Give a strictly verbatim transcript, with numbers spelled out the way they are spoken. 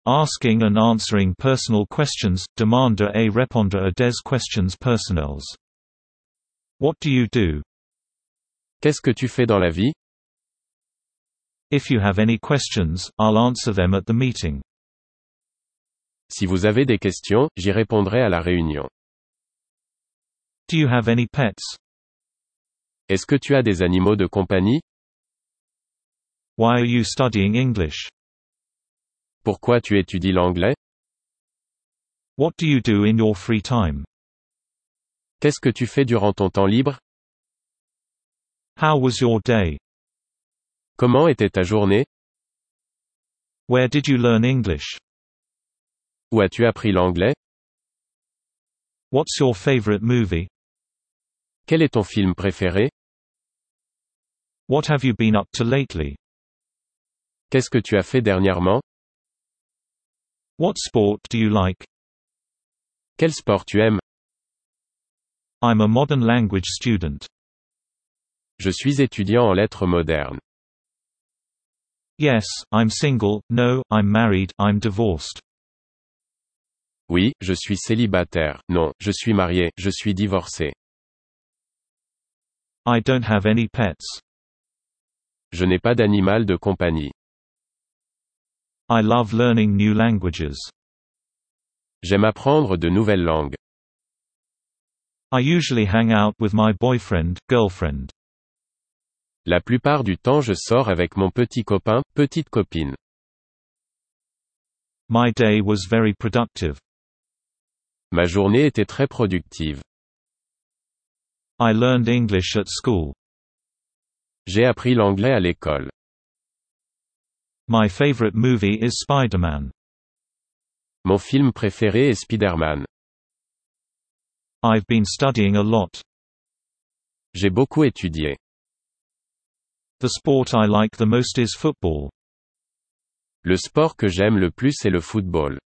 Asking and answering personal questions, demander et répondre à des questions personnelles. What do you do? Qu'est-ce que tu fais dans la vie? If you have any questions, I'll answer them at the meeting. Si vous avez des questions, j'y répondrai à la réunion. Do you have any pets? Est-ce que tu as des animaux de compagnie? Why are you studying English? Pourquoi tu étudies l'anglais? What do you do in your free time? Qu'est-ce que tu fais durant ton temps libre? How was your day? Comment était ta journée? Where did you learn English? Où as-tu appris l'anglais? What's your favorite movie? Quel est ton film préféré? What have you been up to lately? Qu'est-ce que tu as fait dernièrement? What sport do you like? Quel sport tu aimes? I'm a modern language student. Je suis étudiant en lettres modernes. Yes, I'm single, no, I'm married, I'm divorced. Oui, je suis célibataire, non, je suis marié, je suis divorcé. I don't have any pets. Je n'ai pas d'animal de compagnie. I love learning new languages. J'aime apprendre de nouvelles langues. I usually hang out with my boyfriend, girlfriend. La plupart du temps je sors avec mon petit copain, petite copine. My day was very productive. Ma journée était très productive. I learned English at school. J'ai appris l'anglais à l'école. My favorite movie is Spider-Man. Mon film préféré est Spider-Man. I've been studying a lot. J'ai beaucoup étudié. The sport I like the most is football. Le sport que j'aime le plus est le football.